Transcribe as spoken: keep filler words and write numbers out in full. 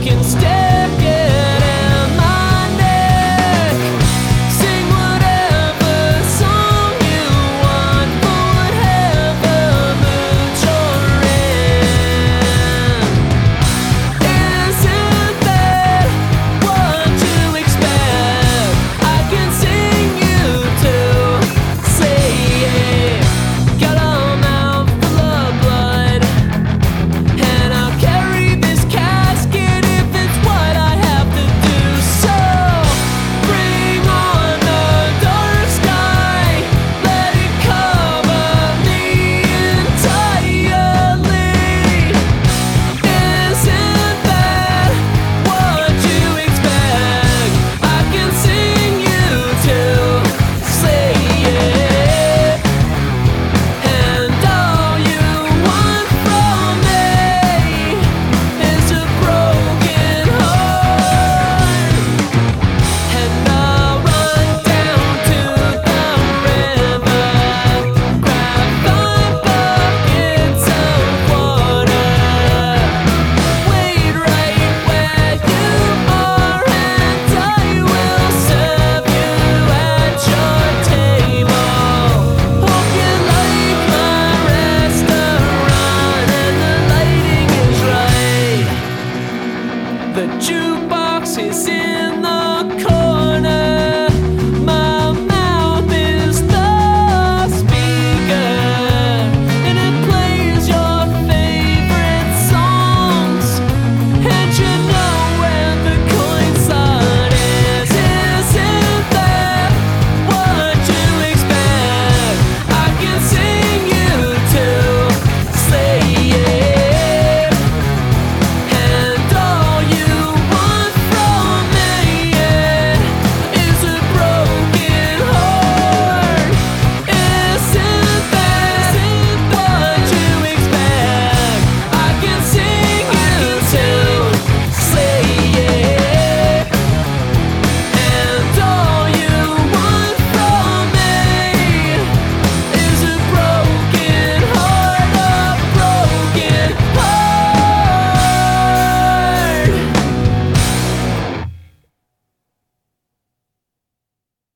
can stick it in my neck. Sing whatever song you want for whatever mood you're in. Isn't that what you expect? I can sing you to sleep. Got a mouth full of blood, and I'll carry this casket if it's what I have to do. So bring on the dark sky, let it cover me entirely. Isn't that what you expect? I can sing you to sleep, and all you want from me is a broken heart. And I'll run down to the river, grab five buckets of water, wait right where you are, and I will serve you at your table. Hope you like my restaurant and the lighting is right. The jukebox is in the corner.